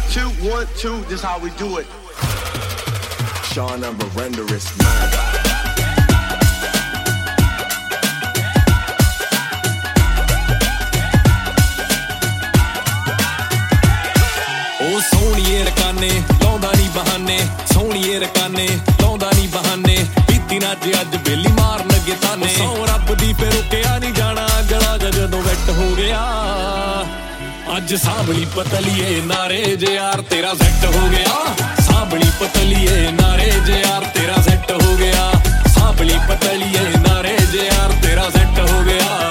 2, 1, 2. This how we do it. Sean of a renderist man. ਉਹ ਸੋਹਣੀਏ ਰਕਾਨੇ ਲਾਉਂਦਾ ਨੀ ਬਹਾਨੇ, ਸੋਹਣੀਏ ਰਕਾਨੇ ਲਾਉਂਦਾ ਨੀ ਬਹਾਨੇ, ਪੀਤੀ ਨਾ ਅੱਜ ਬੇਲੀ ਮਾਰਨ ਲੱਗੇ ਤਾਨੇ। ਸੌ ਰੱਬ ਦੀ ਫੇਰ ਰੁਕਿਆ ਨੀ ਜਾਣਾ ਜਲਾ ਜਦੋਂ ਵੈਟ ਹੋ ਗਿਆ। ਅੱਜ ਸਾਂਭਲੀ ਪਤਲੀਏ ਨਾਰੇ ਜੇ ਯਾਰ ਤੇਰਾ ਸੈੱਟ ਹੋ ਗਿਆ। ਸਾਂਭਲੀ ਪਤਲੀਏ ਨਾਰੇ ਜੇ ਯਾਰ ਤੇਰਾ ਸੈੱਟ ਹੋ ਗਿਆ। ਸਾਂਭਲੀ ਪਤਲੀਏ ਨਾਰੇ ਜੇ ਯਾਰ ਤੇਰਾ ਸੈੱਟ ਹੋ ਗਿਆ।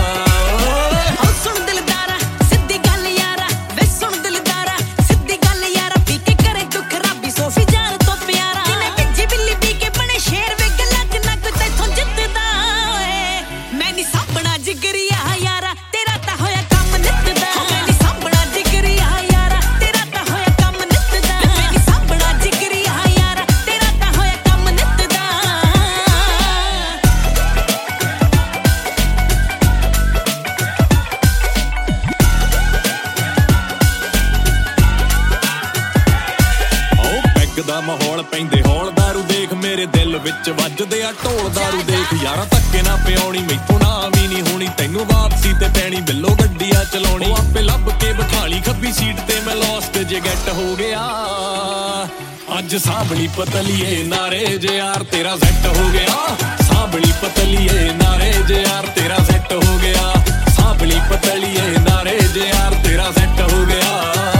ਦਾ ਮਾਹੌਲ ਪੈਂਦੇ ਹੌਲ ਦਾਰੂ ਦੇਖ ਮੇਰੇ ਦਿਲ ਵਿੱਚ ਵੱਜਦੇ ਆ ਢੋਲ ਦਾਰੂ ਦੇਖ। ਯਾਰਾਂ ਧੱਕੇ ਨਾ ਪਿਆਉਣੀ ਮੈਥੋਂ ਨਾ ਵੀ ਨੀ ਹੋਣੀ, ਤੈਨੂੰ ਵਾਪਸੀ ਤੇ ਪੈਣੀ ਬਿੱਲੋ ਗੱਡੀ ਆ ਚਲਾਉਣੀ। ਉਹ ਆਪੇ ਲੱਭ ਕੇ ਬਿਠਾਲੀ ਖੱਬੀ ਸੀਟ ਤੇ ਮੈਂ ਲੋਸਟ ਜੇ ਗੈਟ ਹੋ ਗਿਆ। ਅੱਜ ਸਾਂਭਲੀ ਪਤਲੀਏ ਨਾਰੇ ਜੇ ਯਾਰ ਤੇਰਾ ਸੈੱਟ ਹੋ ਗਿਆ। ਸਾਂਭਲੀ ਪਤਲੀਏ ਨਾਰੇ ਜੇ ਯਾਰ ਤੇਰਾ ਸੈੱਟ ਹੋ ਗਿਆ। ਸਾਂਭਲੀ ਪਤਲੀਏ ਨਾਰੇ ਜੇ ਯਾਰ ਤੇਰਾ ਸੈੱਟ ਹੋ ਗਿਆ।